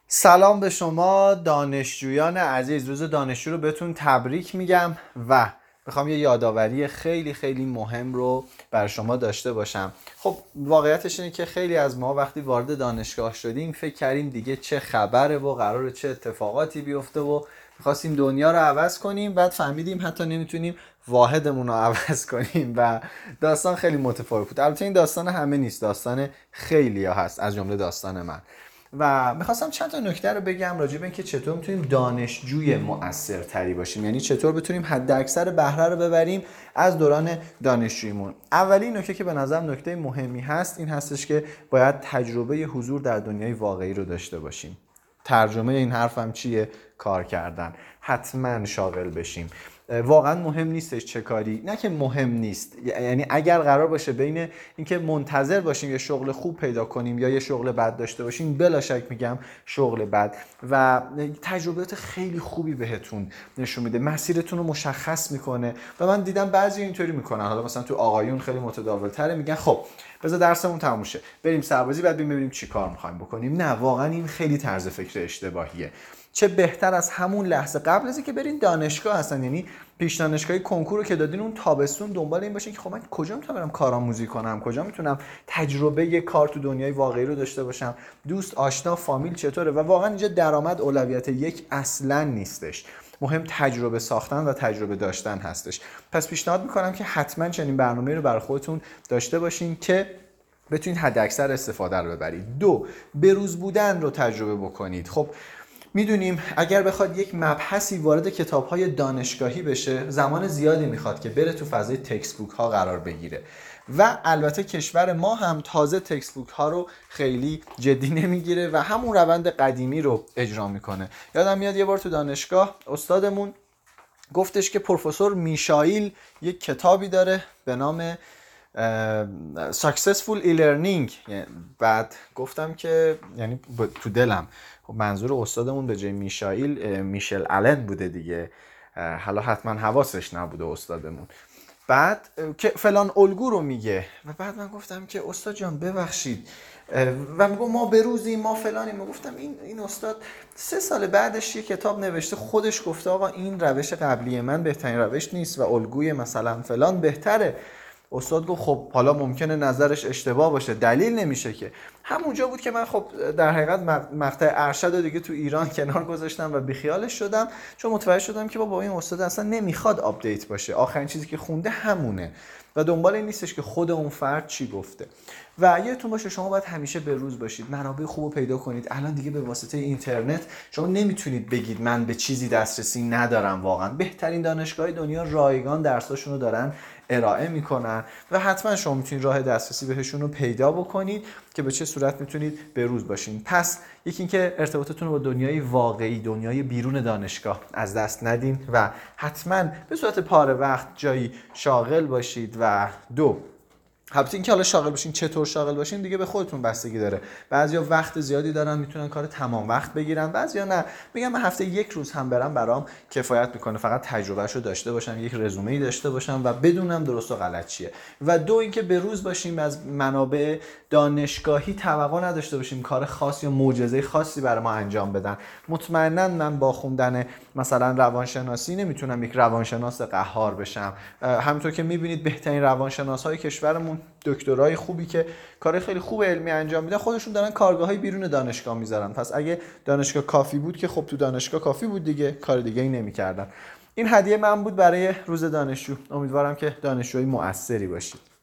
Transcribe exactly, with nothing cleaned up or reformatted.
سلام به شما دانشجویان عزیز. روز دانشجو رو بهتون تبریک میگم و میخوام یه یادآوری خیلی خیلی مهم رو بر شما داشته باشم. خب واقعیتش اینه که خیلی از ما وقتی وارد دانشگاه شدیم فکر کردیم دیگه چه خبره و قراره چه اتفاقاتی بیفته و میخواستیم دنیا رو عوض کنیم، بعد فهمیدیم حتی نمیتونیم واحدمون رو عوض کنیم و داستان خیلی متفاوت بود. البته این داستان همه نیست، داستان خیلی ها هست، از جمله داستان من. و میخواستم چند تا نکته رو بگم راجع به اینکه چطور میتونیم دانشجوی مؤثرتری باشیم، یعنی چطور بتونیم حد اکثر بهره رو ببریم از دوران دانشجوییمون. اولین نکته که به نظرم نکته مهمی هست این هستش که باید تجربه حضور در دنیای واقعی رو داشته باشیم. ترجمه این حرفم چیه؟ کار کردن. حتما شاغل بشیم. واقعا مهم نیستش چه کاری، نه که مهم نیست، یعنی اگر قرار باشه بین اینکه منتظر باشیم یه شغل خوب پیدا کنیم یا یه شغل بد داشته باشیم، بلا شک میگم شغل بد. و تجربیات خیلی خوبی بهتون نشون میده، مسیرتون رو مشخص میکنه. و من دیدم بعضی اینطوری میکنن، حالا مثلا تو آقایون خیلی متداول تره، میگن خب بذار درسمون تموم شه بریم سربازی بعد ببینیم چی کار میخوایم بکنیم. نه، واقعا این خیلی طرز فکر اشتباهیه. چه بهتر از همون لحظه قبل از اینکه برین دانشگاه هستن، یعنی پیش دانشگاهی کنکور رو که دادین اون تابستون دنبال این باشین که خب من کجا میتونم برم کارآموزی کنم، کجا میتونم تجربه یه کار تو دنیای واقعی رو داشته باشم، دوست آشنا فامیل چطوره. و واقعا اینجا درآمد اولویت یک اصلا نیستش، مهم تجربه ساختن و تجربه داشتن هستش. پس پیشنهاد میکنم که حتما چنین برنامه‌ای رو برای خودتون داشته باشین که بتونید حداکثر استفاده رو ببرید. دو، بروز بودن رو تجربه بکنید. خب میدونیم اگر بخواد یک مبحثی وارد کتاب‌های دانشگاهی بشه زمان زیادی میخواد که بره تو فضای تکست بوک ها قرار بگیره و البته کشور ما هم تازه تکست بوک ها رو خیلی جدی نمیگیره و همون روند قدیمی رو اجرا میکنه. یادم میاد یه بار تو دانشگاه استادمون گفتش که پروفسور میشائیل یک کتابی داره به نام Successful e-learning. بعد گفتم که یعنی تو دلم خب منظور استادمون به جای میشائیل میشل آلن بوده دیگه، حالا حتما حواسش نبوده استادمون. بعد که فلان الگو رو میگه و بعد من گفتم که استاد جان ببخشید و میگم ما بروزیم ما فلانیم. گفتم این این استاد سه سال بعدش یه کتاب نوشته خودش گفته آقا این روش قبلی من بهترین روش نیست و الگوی مثلا فلان بهتره. استاد گفت خب حالا ممکنه نظرش اشتباه باشه، دلیل نمیشه که. همونجا بود که من خب در حقیقت مقطع ارشد دیگه تو ایران کنار گذاشتم و بیخیالش شدم، چون متوجه شدم که بابا این استاد اصلا نمیخواد آپدیت باشه، آخرین چیزی که خونده همونه و دنبال این نیستش که خود اون فرد چی گفته. و یادتون باشه شما باید همیشه به روز باشید، منابع خوب رو پیدا کنید. الان دیگه به واسطه اینترنت شما نمیتونید بگید من به چیزی دسترسی ندارم. واقعا بهترین دانشگاه دنیا رایگان درساشون رو دارن ارائه میکنن و حتما شما میتونید راه دسترسی بهشون رو پیدا بکنید که به چه صورت میتونید به روز باشین. پس یکی اینکه ارتباطتون رو با دنیای واقعی، دنیای بیرون دانشگاه از دست ندین و حتما به صورت پاره وقت جایی شاغل باشید. و دو، البته اینکه حالا شاغل باشین چطور شاغل باشین دیگه به خودتون بستگی داره. بعضیا وقت زیادی دارن میتونن کار تمام وقت بگیرن، بعضیا نه. میگم من هفته یک روز هم برام برام کفایت میکنه، فقط تجربهشو داشته باشم، یک رزومه‌ای داشته باشم و بدونم درست و غلط چیه. و دو اینکه به روز باشیم، از منابع دانشگاهی توقع نداشته باشیم کار خاص یا معجزه خاصی برای ما انجام بدن. مطمئنا من با خوندن مثلا روانشناسی نمیتونم یک روانشناس قهار بشم. همونطور که میبینید بهترین روانشناس‌های کشورمون دکترای خوبی که کار خیلی خوب علمی انجام میدن خودشون دارن کارگاه‌های بیرون دانشگاه میذارن. پس اگه دانشگاه کافی بود که خب تو دانشگاه کافی بود دیگه، کار دیگه ای نمی‌کردن. این هدیه من بود برای روز دانشجو. امیدوارم که دانشجوی مؤثری باشید.